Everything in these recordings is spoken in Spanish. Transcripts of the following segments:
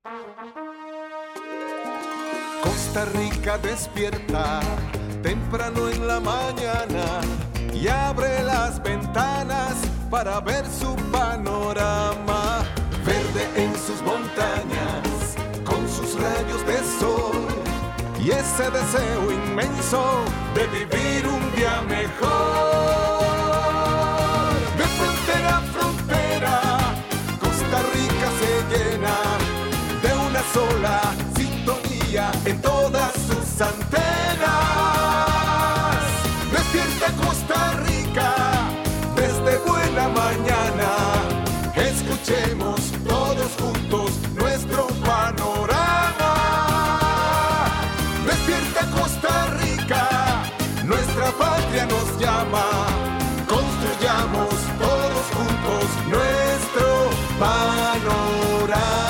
Costa Rica despierta temprano en la mañana y abre las ventanas para ver su panorama. Verde en sus montañas, con sus rayos de sol y ese deseo inmenso de vivir un día mejor. De frontera a frontera, Costa Rica se llena de una sola sintonía en todas sus antenas. Despierta Costa Rica desde buena mañana. Escuchemos todos juntos nuestro panorama. Despierta Costa Rica, nuestra patria nos llama. Construyamos todos juntos nuestro panorama.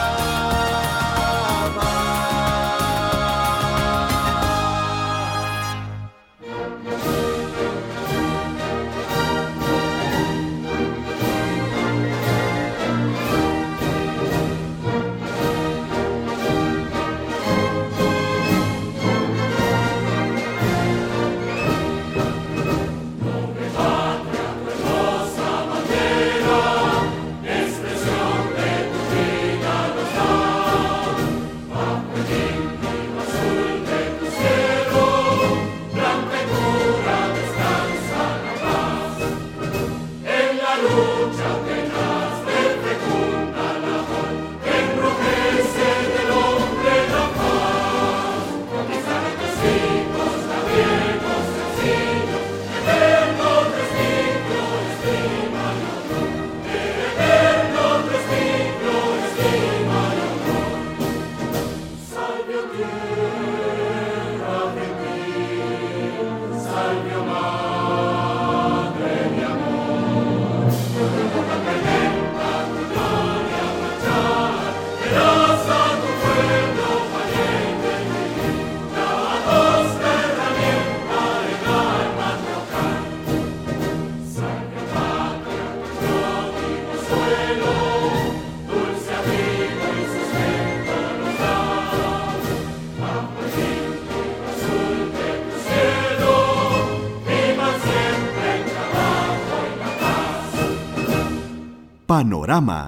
Panorama.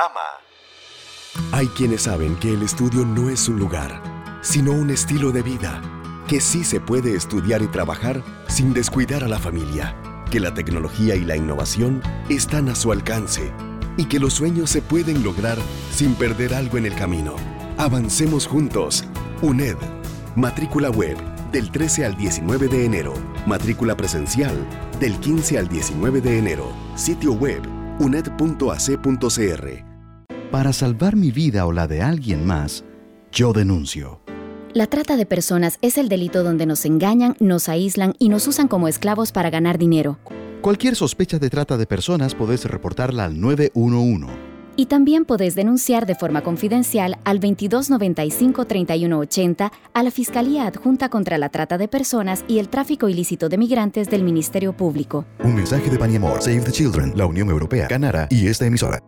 Hay quienes saben que el estudio no es un lugar, sino un estilo de vida, que sí se puede estudiar y trabajar sin descuidar a la familia, que la tecnología y la innovación están a su alcance y que los sueños se pueden lograr sin perder algo en el camino. Avancemos juntos. UNED. Matrícula web del 13 al 19 de enero. Matrícula presencial del 15 al 19 de enero. Sitio web uned.ac.cr. Para salvar mi vida o la de alguien más, yo denuncio. La trata de personas es el delito donde nos engañan, nos aíslan y nos usan como esclavos para ganar dinero. Cualquier sospecha de trata de personas podés reportarla al 911. Y también podés denunciar de forma confidencial al 2295-3180 a la Fiscalía Adjunta contra la Trata de Personas y el Tráfico Ilícito de Migrantes del Ministerio Público. Un mensaje de Pan y Amor, Save the Children, la Unión Europea, Canara y esta emisora.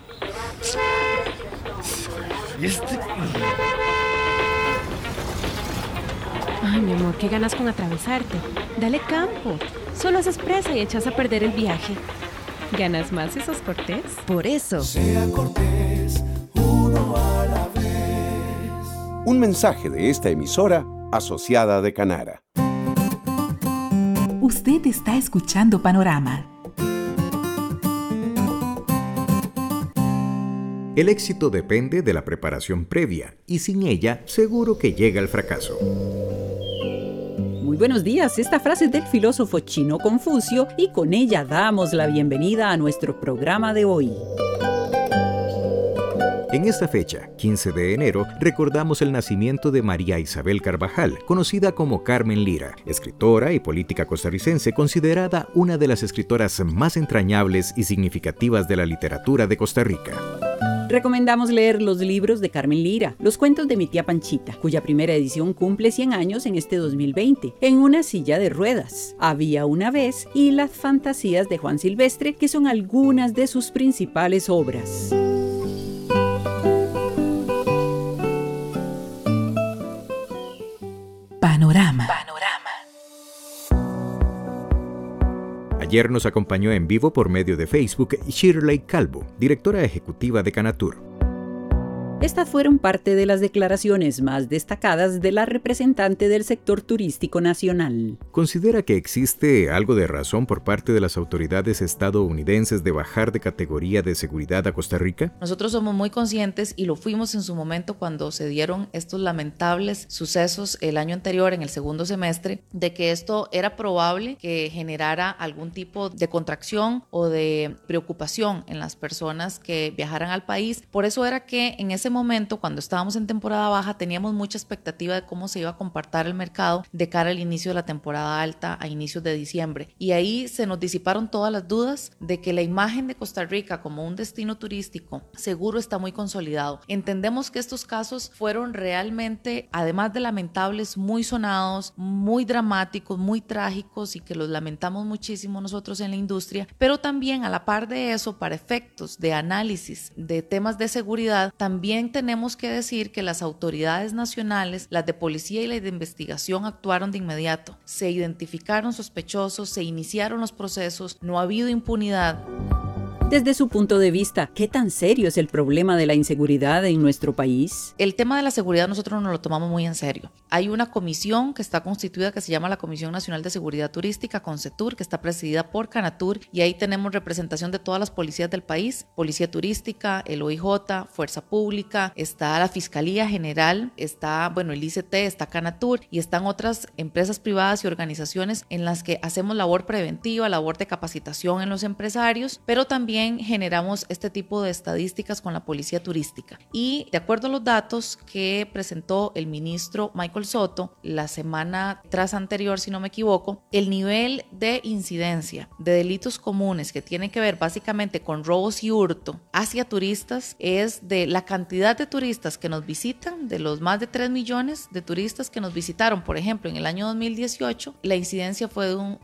Ay, mi amor, qué ganas con atravesarte. Dale campo. Solo haces presa y echas a perder el viaje. ¿Ganas más si sos cortés? Por eso. Sea cortés, uno a la vez. Un mensaje de esta emisora asociada de Canara. Usted está escuchando Panorama. El éxito depende de la preparación previa y sin ella seguro que llega el fracaso. Muy buenos días, esta frase es del filósofo chino Confucio y con ella damos la bienvenida a nuestro programa de hoy. En esta fecha, 15 de enero, recordamos el nacimiento de María Isabel Carvajal, conocida como Carmen Lira, escritora y política costarricense, considerada una de las escritoras más entrañables y significativas de la literatura de Costa Rica. Recomendamos leer los libros de Carmen Lira, Los cuentos de mi tía Panchita, cuya primera edición cumple 100 años en este 2020, En una silla de ruedas, Había una vez y Las fantasías de Juan Silvestre, que son algunas de sus principales obras. Panorama. Ayer nos acompañó en vivo por medio de Facebook Shirley Calvo, directora ejecutiva de Canatur. Estas fueron parte de las declaraciones más destacadas de la representante del sector turístico nacional. ¿Considera que existe algo de razón por parte de las autoridades estadounidenses de bajar de categoría de seguridad a Costa Rica? Nosotros somos muy conscientes y lo fuimos en su momento cuando se dieron estos lamentables sucesos el año anterior, en el segundo semestre, de que esto era probable que generara algún tipo de contracción o de preocupación en las personas que viajaran al país. Por eso era que en ese momento, cuando estábamos en temporada baja, teníamos mucha expectativa de cómo se iba a comportar el mercado de cara al inicio de la temporada alta a inicios de diciembre. Y ahí se nos disiparon todas las dudas de que la imagen de Costa Rica como un destino turístico seguro está muy consolidado. Entendemos que estos casos fueron realmente, además de lamentables, muy sonados, muy dramáticos, muy trágicos y que los lamentamos muchísimo nosotros en la industria, pero también a la par de eso, para efectos de análisis de temas de seguridad, también tenemos que decir que las autoridades nacionales, las de policía y las de investigación, actuaron de inmediato. Se identificaron sospechosos, se iniciaron los procesos, no ha habido impunidad. Desde su punto de vista, ¿qué tan serio es el problema de la inseguridad en nuestro país? El tema de la seguridad nosotros nos lo tomamos muy en serio. Hay una comisión que está constituida que se llama la Comisión Nacional de Seguridad Turística, CONSETUR, que está presidida por Canatur, y ahí tenemos representación de todas las policías del país, Policía Turística, el OIJ, Fuerza Pública, está la Fiscalía General, está, el ICT, está Canatur, y están otras empresas privadas y organizaciones en las que hacemos labor preventiva, labor de capacitación en los empresarios, pero también generamos este tipo de estadísticas con la policía turística. Y de acuerdo a los datos que presentó el ministro Michael Soto la semana tras anterior, si no me equivoco, el nivel de incidencia de delitos comunes que tienen que ver básicamente con robos y hurto hacia turistas es de la cantidad de turistas que nos visitan, de los más de 3 millones de turistas que nos visitaron, por ejemplo, en el año 2018, la incidencia fue de un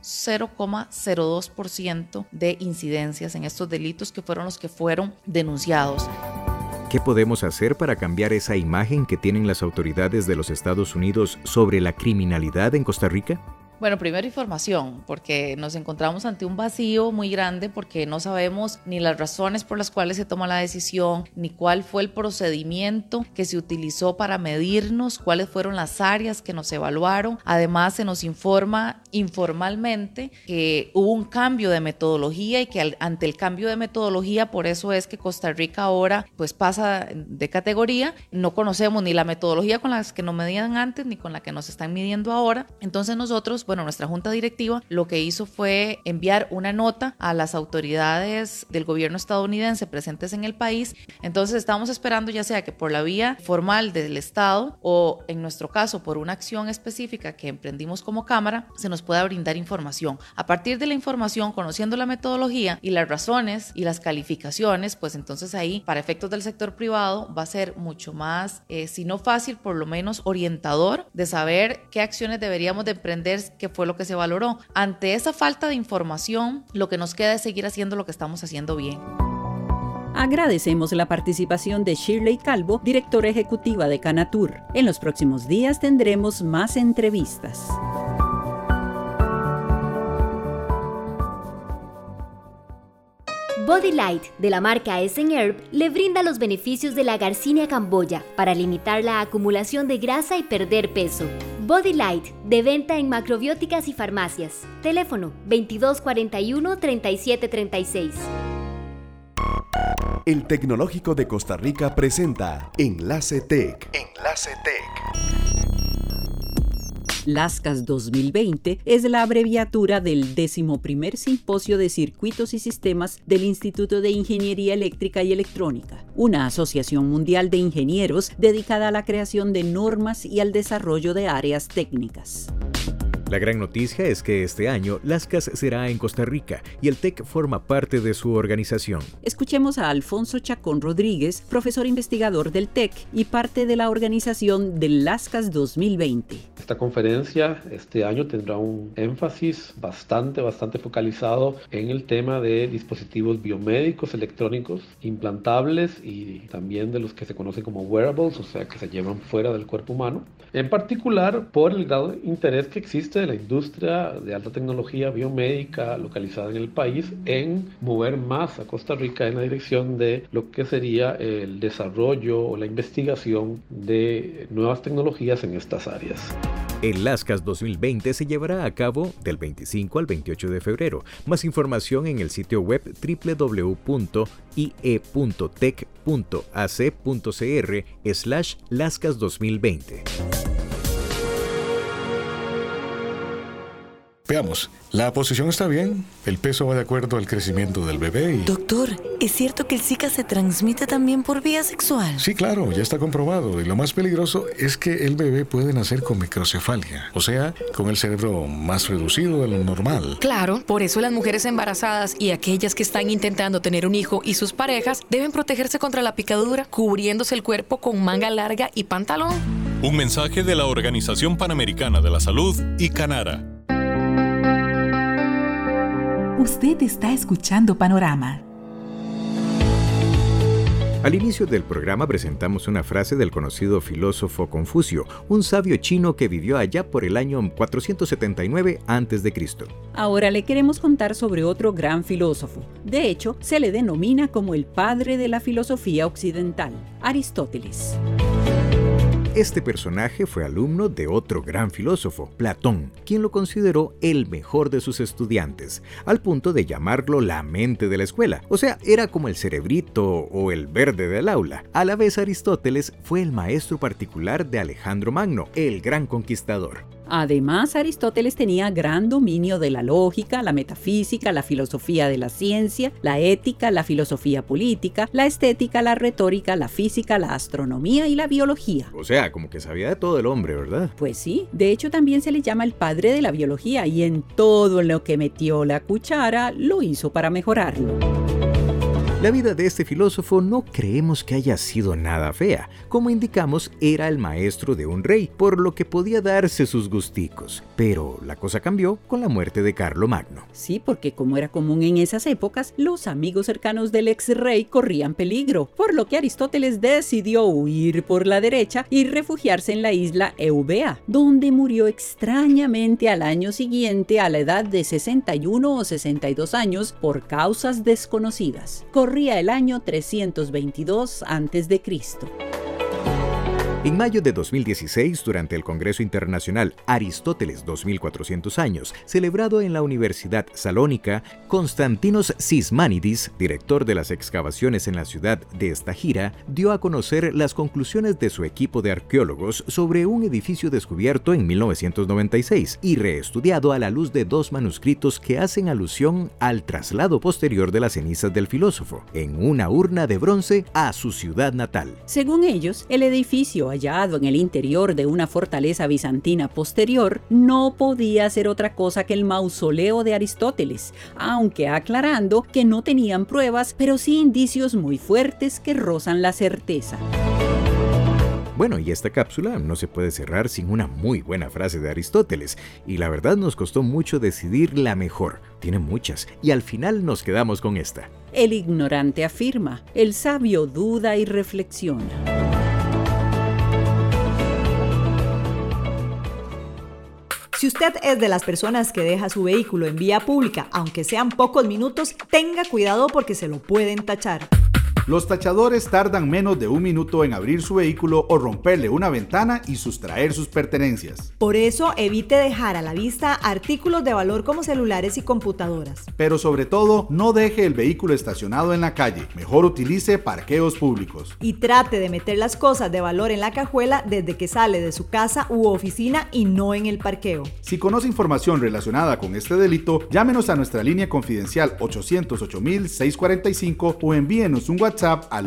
0,02% de incidencias en estos delitos que fueron los que fueron denunciados. ¿Qué podemos hacer para cambiar esa imagen que tienen las autoridades de los Estados Unidos sobre la criminalidad en Costa Rica? Bueno, primero información, porque nos encontramos ante un vacío muy grande porque no sabemos ni las razones por las cuales se toma la decisión, ni cuál fue el procedimiento que se utilizó para medirnos, cuáles fueron las áreas que nos evaluaron. Además, se nos informa informalmente que hubo un cambio de metodología y que ante el cambio de metodología, por eso es que Costa Rica ahora pues pasa de categoría. No conocemos ni la metodología con las que nos medían antes ni con la que nos están midiendo ahora. Entonces nosotros, nuestra junta directiva lo que hizo fue enviar una nota a las autoridades del gobierno estadounidense presentes en el país. Entonces estamos esperando, ya sea que por la vía formal del Estado o en nuestro caso por una acción específica que emprendimos como Cámara, se nos pueda brindar información. A partir de la información, conociendo la metodología y las razones y las calificaciones, pues entonces ahí, para efectos del sector privado, va a ser mucho más, si no fácil, por lo menos orientador de saber qué acciones deberíamos de emprender, qué fue lo que se valoró. Ante esa falta de información, lo que nos queda es seguir haciendo lo que estamos haciendo bien. Agradecemos la participación de Shirley Calvo, directora ejecutiva de Canatur. En los próximos días tendremos más entrevistas. Body Light, de la marca Essen-Herb, le brinda los beneficios de la Garcinia camboya para limitar la acumulación de grasa y perder peso. Body Light, de venta en macrobióticas y farmacias. Teléfono 2241-3736. El Tecnológico de Costa Rica presenta Enlace Tech. Enlace Tech. LASCAS 2020 es la abreviatura del 11º Simposio de Circuitos y Sistemas del Instituto de Ingeniería Eléctrica y Electrónica, una asociación mundial de ingenieros dedicada a la creación de normas y al desarrollo de áreas técnicas. La gran noticia es que este año Lascas será en Costa Rica y el TEC forma parte de su organización. Escuchemos a Alfonso Chacón Rodríguez, profesor investigador del TEC y parte de la organización del Lascas 2020. Esta conferencia este año tendrá un énfasis bastante focalizado en el tema de dispositivos biomédicos electrónicos implantables y también de los que se conocen como wearables, o sea, que se llevan fuera del cuerpo humano. En particular, por el grado de interés que existe de la industria de alta tecnología biomédica localizada en el país en mover más a Costa Rica en la dirección de lo que sería el desarrollo o la investigación de nuevas tecnologías en estas áreas. El Lascas 2020 se llevará a cabo del 25 al 28 de febrero. Más información en el sitio web www.ie.tec.ac.cr/Lascas 2020. Veamos, la posición está bien, el peso va de acuerdo al crecimiento del bebé y... Doctor, ¿es cierto que el Zika se transmite también por vía sexual? Sí, claro, ya está comprobado. Y lo más peligroso es que el bebé puede nacer con microcefalia, o sea, con el cerebro más reducido de lo normal. Claro, por eso las mujeres embarazadas y aquellas que están intentando tener un hijo y sus parejas deben protegerse contra la picadura, cubriéndose el cuerpo con manga larga y pantalón. Un mensaje de la Organización Panamericana de la Salud y Canara. Usted está escuchando Panorama. Al inicio del programa presentamos una frase del conocido filósofo Confucio, un sabio chino que vivió allá por el año 479 a.C. Ahora le queremos contar sobre otro gran filósofo. De hecho, se le denomina como el padre de la filosofía occidental, Aristóteles. Este personaje fue alumno de otro gran filósofo, Platón, quien lo consideró el mejor de sus estudiantes, al punto de llamarlo la mente de la escuela. O sea, era como el cerebrito o el verde del aula. A la vez, Aristóteles fue el maestro particular de Alejandro Magno, el gran conquistador. Además, Aristóteles tenía gran dominio de la lógica, la metafísica, la filosofía de la ciencia, la ética, la filosofía política, la estética, la retórica, la física, la astronomía y la biología. O sea, como que sabía de todo el hombre, ¿verdad? Pues sí, de hecho también se le llama el padre de la biología y en todo lo que metió la cuchara lo hizo para mejorarlo. La vida de este filósofo no creemos que haya sido nada fea. Como indicamos, era el maestro de un rey, por lo que podía darse sus gusticos. Pero la cosa cambió con la muerte de Carlomagno. Sí, porque como era común en esas épocas, los amigos cercanos del ex rey corrían peligro, por lo que Aristóteles decidió huir por la derecha y refugiarse en la isla Eubea, donde murió extrañamente al año siguiente a la edad de 61 o 62 años por causas desconocidas. Corría el año 322 a.C. En mayo de 2016, durante el Congreso Internacional Aristóteles 2400 años, celebrado en la Universidad Salónica, Konstantinos Sismanidis, director de las excavaciones en la ciudad de Estagira, dio a conocer las conclusiones de su equipo de arqueólogos sobre un edificio descubierto en 1996 y reestudiado a la luz de 2 manuscritos que hacen alusión al traslado posterior de las cenizas del filósofo, en una urna de bronce a su ciudad natal. Según ellos, el edificio hallado en el interior de una fortaleza bizantina posterior no podía ser otra cosa que el mausoleo de Aristóteles, aunque aclarando que no tenían pruebas, pero sí indicios muy fuertes que rozan la certeza. Bueno, y esta cápsula no se puede cerrar sin una muy buena frase de Aristóteles, y la verdad nos costó mucho decidir la mejor. Tiene muchas, y al final nos quedamos con esta. El ignorante afirma, el sabio duda y reflexiona. Si usted es de las personas que deja su vehículo en vía pública, aunque sean pocos minutos, tenga cuidado porque se lo pueden tachar. Los tachadores tardan menos de 1 minuto en abrir su vehículo o romperle una ventana y sustraer sus pertenencias. Por eso, evite dejar a la vista artículos de valor como celulares y computadoras. Pero sobre todo, no deje el vehículo estacionado en la calle. Mejor utilice parqueos públicos. Y trate de meter las cosas de valor en la cajuela desde que sale de su casa u oficina y no en el parqueo. Si conoce información relacionada con este delito, llámenos a nuestra línea confidencial 808-645 o envíenos un WhatsApp al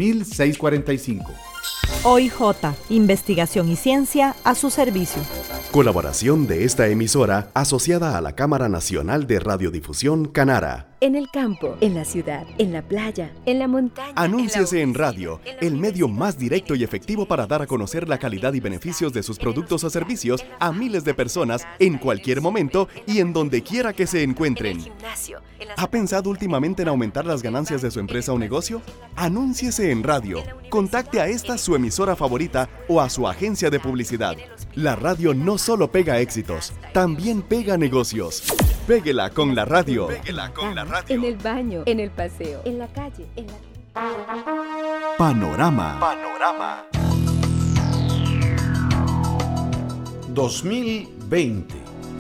880-645. OIJ, investigación y ciencia a su servicio. Colaboración de esta emisora asociada a la Cámara Nacional de Radiodifusión Canara. En el campo, en la ciudad, en la playa, en la montaña. Anúnciese en radio, el medio más directo y efectivo para dar a conocer la calidad y beneficios de sus productos o servicios a miles de personas en cualquier momento y en donde quiera que se encuentren. ¿Ha pensado últimamente en aumentar las ganancias de su empresa o negocio? Anúnciese en radio. Contacte a esta su emisora favorita o a su agencia de publicidad. La radio no solo pega éxitos, también pega negocios. Péguela con la radio. Péguela con la radio. En el baño, en el paseo, en la calle, en la... Panorama. 2020.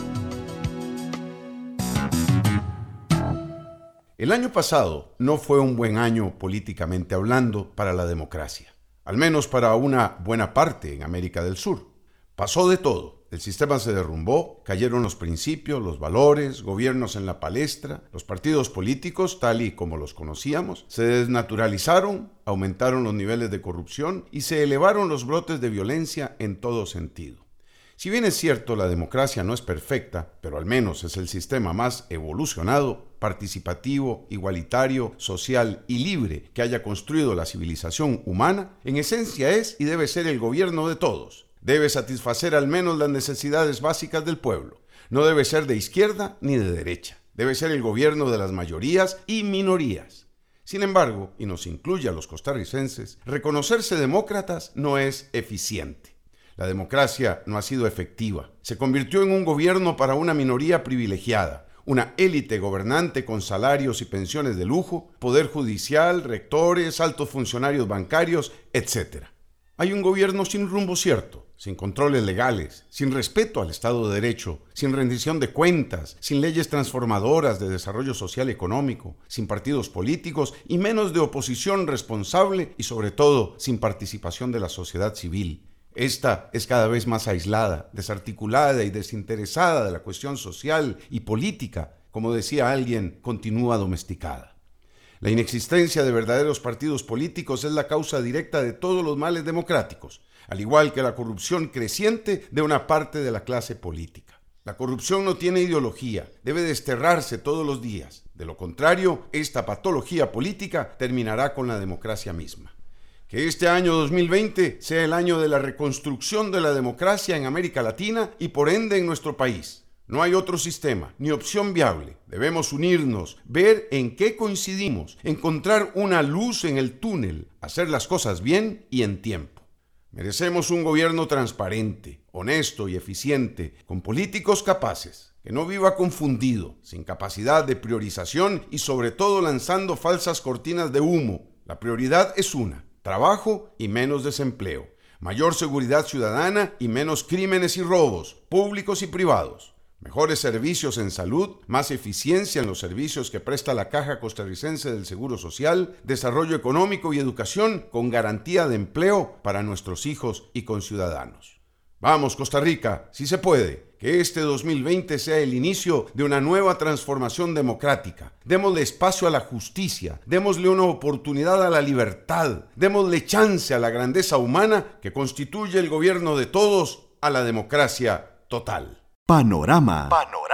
El año pasado no fue un buen año políticamente hablando para la democracia, al menos para una buena parte en América del Sur. Pasó de todo. El sistema se derrumbó, cayeron los principios, los valores, gobiernos en la palestra, los partidos políticos, tal y como los conocíamos, se desnaturalizaron, aumentaron los niveles de corrupción y se elevaron los brotes de violencia en todo sentido. Si bien es cierto, la democracia no es perfecta, pero al menos es el sistema más evolucionado, participativo, igualitario, social y libre que haya construido la civilización humana, en esencia es y debe ser el gobierno de todos. Debe satisfacer al menos las necesidades básicas del pueblo. No debe ser de izquierda ni de derecha. Debe ser el gobierno de las mayorías y minorías. Sin embargo, y nos incluye a los costarricenses, reconocerse demócratas no es eficiente. La democracia no ha sido efectiva. Se convirtió en un gobierno para una minoría privilegiada, una élite gobernante con salarios y pensiones de lujo, poder judicial, rectores, altos funcionarios bancarios, etc. Hay un gobierno sin rumbo cierto, sin controles legales, sin respeto al Estado de Derecho, sin rendición de cuentas, sin leyes transformadoras de desarrollo social y económico, sin partidos políticos y menos de oposición responsable y sobre todo sin participación de la sociedad civil. Esta es cada vez más aislada, desarticulada y desinteresada de la cuestión social y política, como decía alguien, continúa domesticada. La inexistencia de verdaderos partidos políticos es la causa directa de todos los males democráticos, al igual que la corrupción creciente de una parte de la clase política. La corrupción no tiene ideología, debe desterrarse todos los días. De lo contrario, esta patología política terminará con la democracia misma. Que este año 2020 sea el año de la reconstrucción de la democracia en América Latina y por ende en nuestro país. No hay otro sistema, ni opción viable. Debemos unirnos, ver en qué coincidimos, encontrar una luz en el túnel, hacer las cosas bien y en tiempo. Merecemos un gobierno transparente, honesto y eficiente, con políticos capaces, que no viva confundido, sin capacidad de priorización y sobre todo lanzando falsas cortinas de humo. La prioridad es una: trabajo y menos desempleo, mayor seguridad ciudadana y menos crímenes y robos, públicos y privados. Mejores servicios en salud, más eficiencia en los servicios que presta la Caja Costarricense del Seguro Social, desarrollo económico y educación con garantía de empleo para nuestros hijos y conciudadanos. Vamos, Costa Rica, si se puede, que este 2020 sea el inicio de una nueva transformación democrática. Démosle espacio a la justicia, démosle una oportunidad a la libertad, démosle chance a la grandeza humana que constituye el gobierno de todos, a la democracia total. Panorama.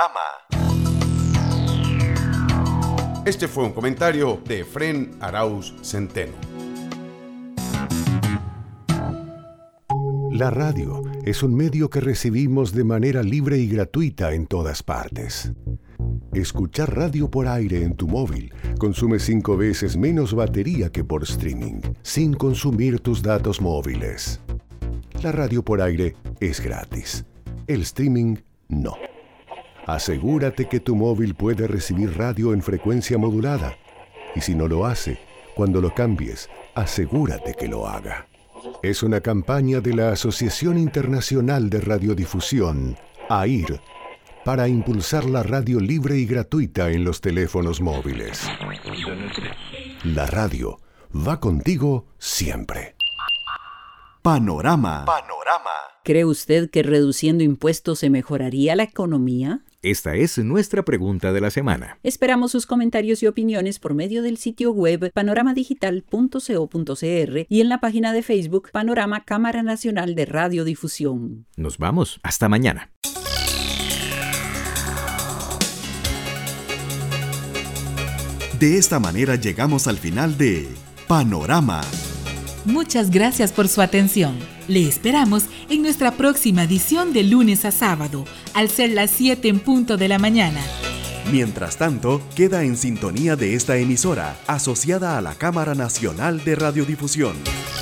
Este fue un comentario de Efrén Arauz Centeno. La radio es un medio que recibimos de manera libre y gratuita en todas partes. Escuchar radio por aire en tu móvil consume 5 veces menos batería que por streaming, sin consumir tus datos móviles. La radio por aire es gratis. El streaming no. Asegúrate que tu móvil puede recibir radio en frecuencia modulada. Y si no lo hace, cuando lo cambies, asegúrate que lo haga. Es una campaña de la Asociación Internacional de Radiodifusión, AIR, para impulsar la radio libre y gratuita en los teléfonos móviles. La radio va contigo siempre. Panorama. ¿Cree usted que reduciendo impuestos se mejoraría la economía? Esta es nuestra pregunta de la semana. Esperamos sus comentarios y opiniones por medio del sitio web panoramadigital.co.cr y en la página de Facebook Panorama Cámara Nacional de Radiodifusión. Nos vamos. Hasta mañana. De esta manera llegamos al final de Panorama. Muchas gracias por su atención. Le esperamos en nuestra próxima edición de lunes a sábado, al ser las 7 en punto de la mañana. Mientras tanto, queda en sintonía de esta emisora, asociada a la Cámara Nacional de Radiodifusión.